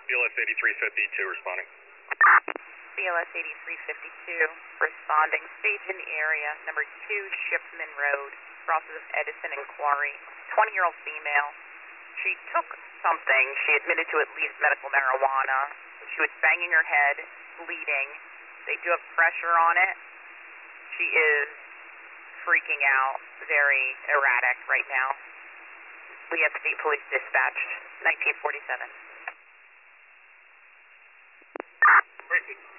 BLS 8352 responding. BLS 8352 responding. Station area, number 2 Shipman Road, crosses of Edison and Quarry. 20-year-old female. She took something. She admitted to at least medical marijuana. She was banging her head, bleeding. They do have pressure on it. She is freaking out, very erratic right now. We have State Police dispatched, 1947.